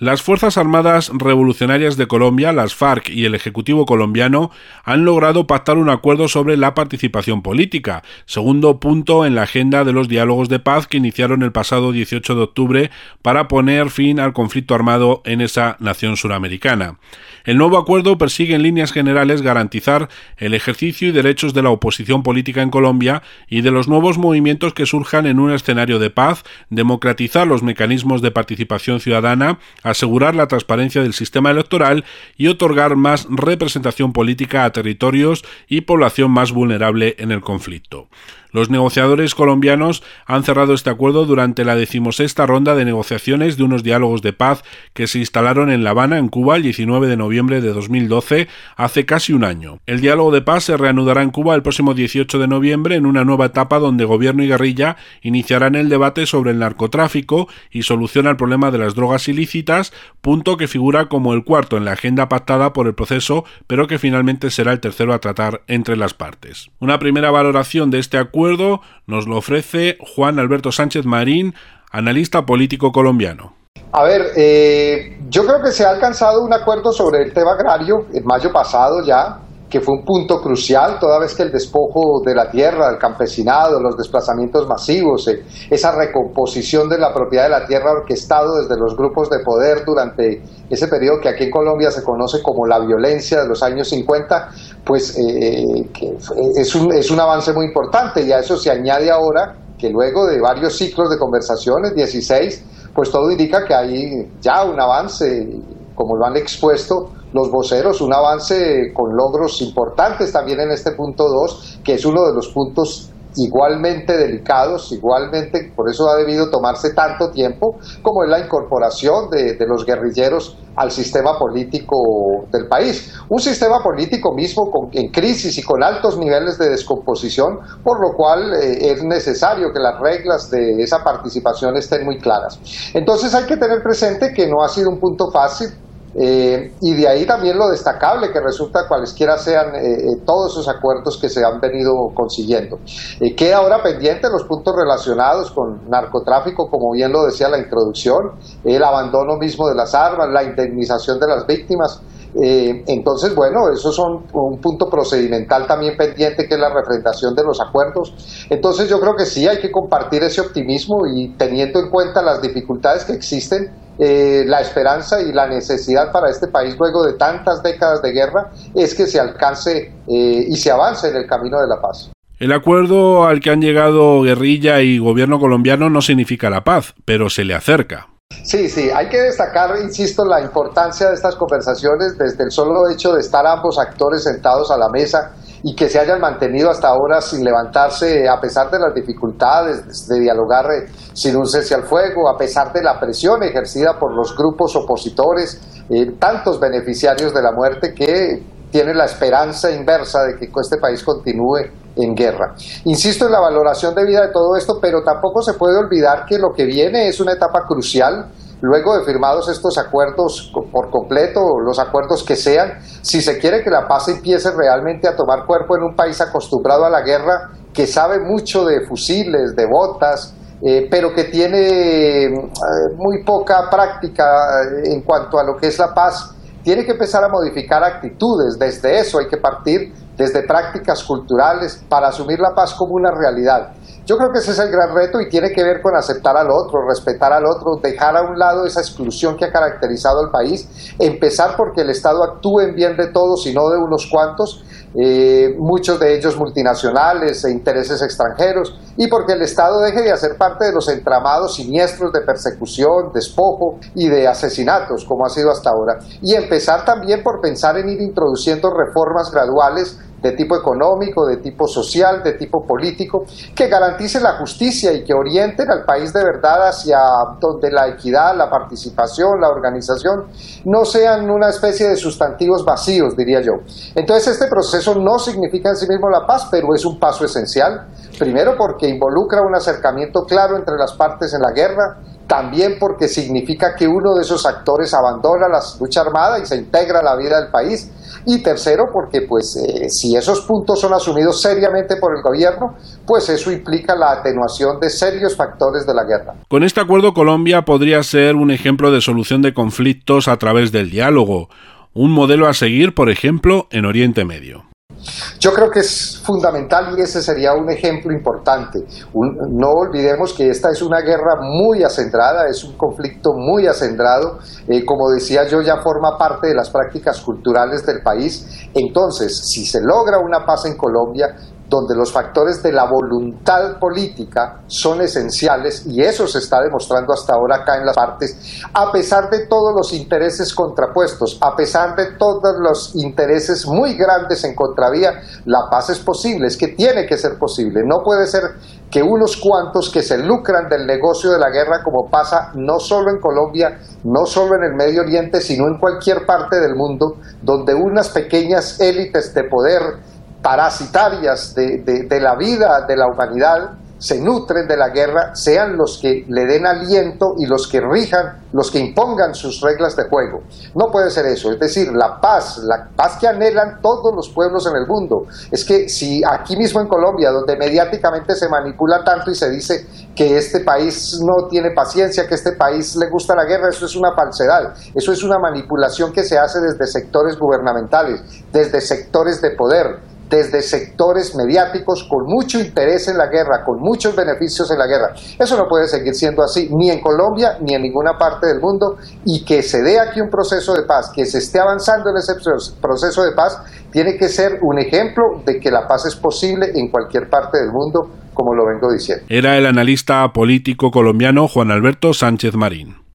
Las Fuerzas Armadas Revolucionarias de Colombia, las FARC y el Ejecutivo colombiano han logrado pactar un acuerdo sobre la participación política, segundo punto en la agenda de los diálogos de paz que iniciaron el pasado 18 de octubre para poner fin al conflicto armado en esa nación suramericana. El nuevo acuerdo persigue en líneas generales garantizar el ejercicio y derechos de la oposición política en Colombia y de los nuevos movimientos que surjan en un escenario de paz, democratizar los mecanismos de participación ciudadana, asegurar la transparencia del sistema electoral y otorgar más representación política a territorios y población más vulnerable en el conflicto. Los negociadores colombianos han cerrado este acuerdo durante la 16ª ronda de negociaciones de unos diálogos de paz que se instalaron en La Habana, en Cuba, el 19 de noviembre de 2012, hace casi un año. El diálogo de paz se reanudará en Cuba el próximo 18 de noviembre en una nueva etapa donde gobierno y guerrilla iniciarán el debate sobre el narcotráfico y solución al problema de las drogas ilícitas, punto que figura como el cuarto en la agenda pactada por el proceso, pero que finalmente será el tercero a tratar entre las partes. Una primera valoración de este acuerdo nos lo ofrece Juan Alberto Sánchez Marín, analista político colombiano. A ver, yo creo que se ha alcanzado un acuerdo sobre el tema agrario en mayo pasado ya, que fue un punto crucial, toda vez que el despojo de la tierra, del campesinado, los desplazamientos masivos, esa recomposición de la propiedad de la tierra orquestado desde los grupos de poder durante ese periodo que aquí en Colombia se conoce como la violencia de los años 50, pues que es un avance muy importante, y a eso se añade ahora que luego de varios ciclos de conversaciones, 16, pues todo indica que hay ya un avance, como lo han expuesto los voceros, un avance con logros importantes también en este punto 2, que es uno de los puntos igualmente delicados, igualmente, por eso ha debido tomarse tanto tiempo, como es la incorporación de los guerrilleros al sistema político del país. Un sistema político mismo en crisis y con altos niveles de descomposición, por lo cual es necesario que las reglas de esa participación estén muy claras. Entonces hay que tener presente que no ha sido un punto fácil, y de ahí también lo destacable que resulta cualesquiera sean todos esos acuerdos que se han venido consiguiendo. Queda ahora pendiente los puntos relacionados con narcotráfico, como bien lo decía la introducción, el abandono mismo de las armas, la indemnización de las víctimas. Entonces, bueno, esos son un punto procedimental también pendiente, que es la refrendación de los acuerdos. Entonces yo creo que sí hay que compartir ese optimismo, y teniendo en cuenta las dificultades que existen, la esperanza y la necesidad para este país luego de tantas décadas de guerra es que se alcance y se avance en el camino de la paz. El acuerdo al que han llegado guerrilla y gobierno colombiano no significa la paz, pero se le acerca. Sí, hay que destacar, insisto, la importancia de estas conversaciones desde el solo hecho de estar ambos actores sentados a la mesa y que se hayan mantenido hasta ahora sin levantarse, a pesar de las dificultades de dialogar sin un cese al fuego, a pesar de la presión ejercida por los grupos opositores, tantos beneficiarios de la muerte que tienen la esperanza inversa de que este país continúe en guerra. Insisto en la valoración debida de todo esto, pero tampoco se puede olvidar que lo que viene es una etapa crucial. Luego de firmados estos acuerdos por completo, los acuerdos que sean, si se quiere que la paz empiece realmente a tomar cuerpo en un país acostumbrado a la guerra, que sabe mucho de fusiles, de botas, pero que tiene muy poca práctica en cuanto a lo que es la paz, tiene que empezar a modificar actitudes. Desde eso hay que partir, desde prácticas culturales, para asumir la paz como una realidad. Yo creo que ese es el gran reto, y tiene que ver con aceptar al otro, respetar al otro, dejar a un lado esa exclusión que ha caracterizado al país, empezar porque el Estado actúe en bien de todos y no de unos cuantos, muchos de ellos multinacionales e intereses extranjeros, y porque el Estado deje de hacer parte de los entramados siniestros de persecución, despojo y de asesinatos, como ha sido hasta ahora, y empezar también por pensar en ir introduciendo reformas graduales de tipo económico, de tipo social, de tipo político, que garanticen la justicia y que orienten al país de verdad hacia donde la equidad, la participación, la organización no sean una especie de sustantivos vacíos, diría yo. Entonces este proceso no significa en sí mismo la paz, pero es un paso esencial, primero porque involucra un acercamiento claro entre las partes en la guerra, también porque significa que uno de esos actores abandona la lucha armada y se integra a la vida del país, y tercero, porque pues si esos puntos son asumidos seriamente por el gobierno, pues eso implica la atenuación de serios factores de la guerra. Con este acuerdo, Colombia podría ser un ejemplo de solución de conflictos a través del diálogo, un modelo a seguir, por ejemplo, en Oriente Medio. Yo creo que es fundamental y ese sería un ejemplo importante. No olvidemos que esta es una guerra muy acendrada, es un conflicto muy acendrado, como decía yo, ya forma parte de las prácticas culturales del país. Entonces, si se logra una paz en Colombia, donde los factores de la voluntad política son esenciales, y eso se está demostrando hasta ahora acá en las partes, a pesar de todos los intereses contrapuestos, a pesar de todos los intereses muy grandes en contravía, la paz es posible, es que tiene que ser posible. No puede ser que unos cuantos que se lucran del negocio de la guerra, como pasa no solo en Colombia, no solo en el Medio Oriente, sino en cualquier parte del mundo, donde unas pequeñas élites de poder parasitarias de la vida de la humanidad se nutren de la guerra, sean los que le den aliento y los que rijan, los que impongan sus reglas de juego. No puede ser eso, es decir, la paz que anhelan todos los pueblos en el mundo. Es que si aquí mismo en Colombia, donde mediáticamente se manipula tanto y se dice que este país no tiene paciencia, que este país le gusta la guerra, eso es una falsedad, eso es una manipulación que se hace desde sectores gubernamentales, desde sectores de poder, desde sectores mediáticos con mucho interés en la guerra, con muchos beneficios en la guerra. Eso no puede seguir siendo así, ni en Colombia, ni en ninguna parte del mundo, y que se dé aquí un proceso de paz, que se esté avanzando en ese proceso de paz, tiene que ser un ejemplo de que la paz es posible en cualquier parte del mundo, como lo vengo diciendo. Era el analista político colombiano Juan Alberto Sánchez Marín.